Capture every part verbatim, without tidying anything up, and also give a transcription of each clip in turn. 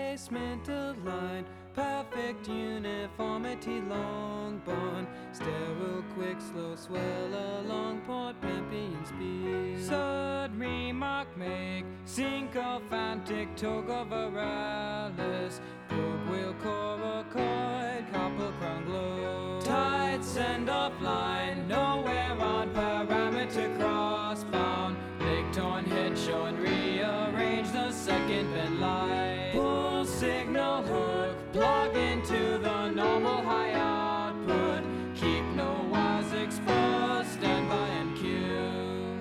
placement aligned, perfect uniformity, long bond, sterile, quick, slow swell along Port Rampion speed. Third remark make, sycophantic, toga viralis, brook wheel, coracoid, couple crown glow. Tight send offline, nowhere on parameter crossbound, leg torn, head shorn, rearrange the second bend line. Pull signal hook, plug into the normal high output, keep no wires exposed, stand by and cue.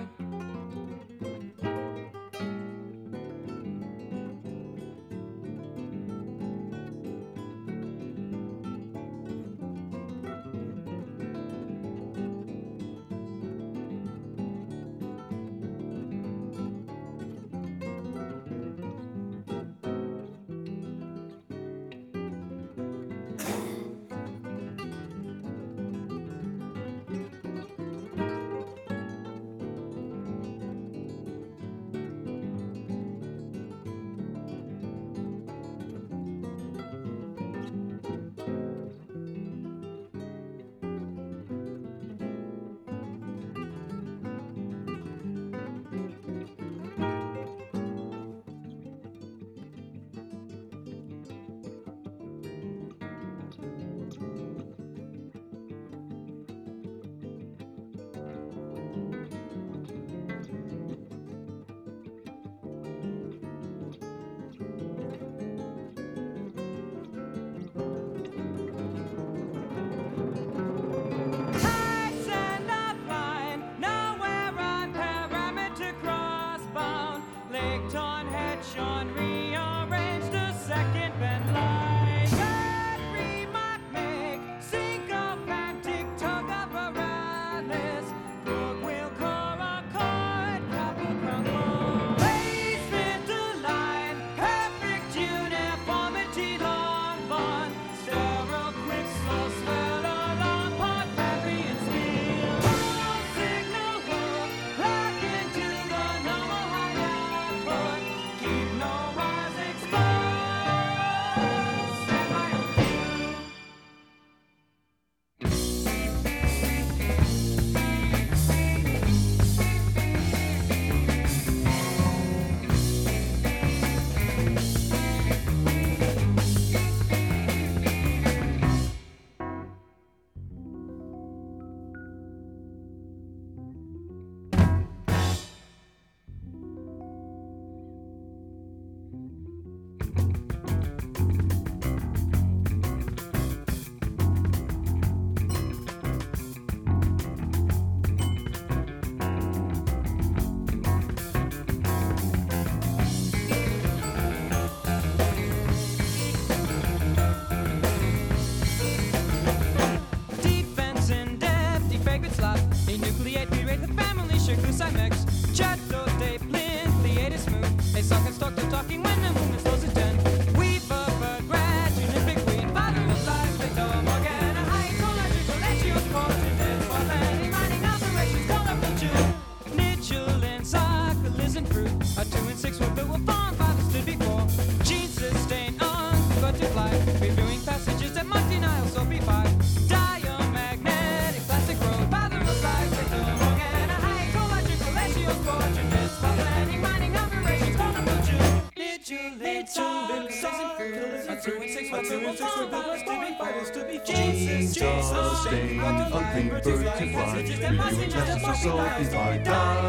Sustain, ugly birds who fly, messages are so defined.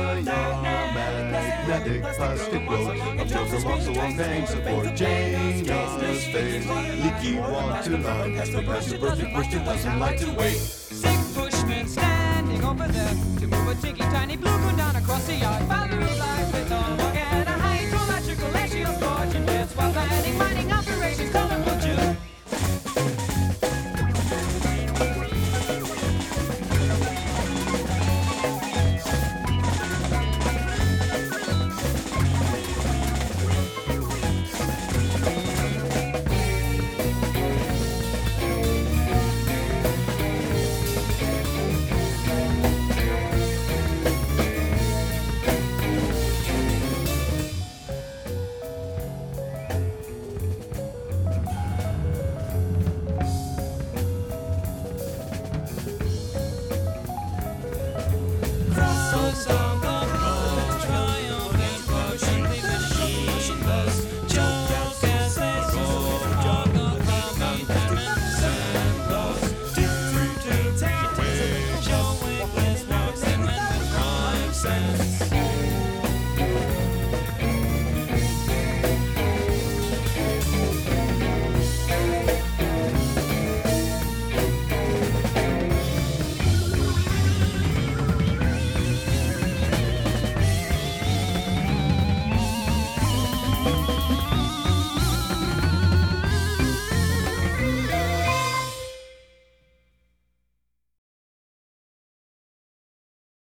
Diamagnetic plastic road, observer walks along banks of Port Jana's face. Leaky water line, because the perfect person doesn't like to wait. Sick bushmen standing over there to move a tinky tiny blue moon down across the yard. Father of life with all and a hydrological issue of fortune, while planning mining up.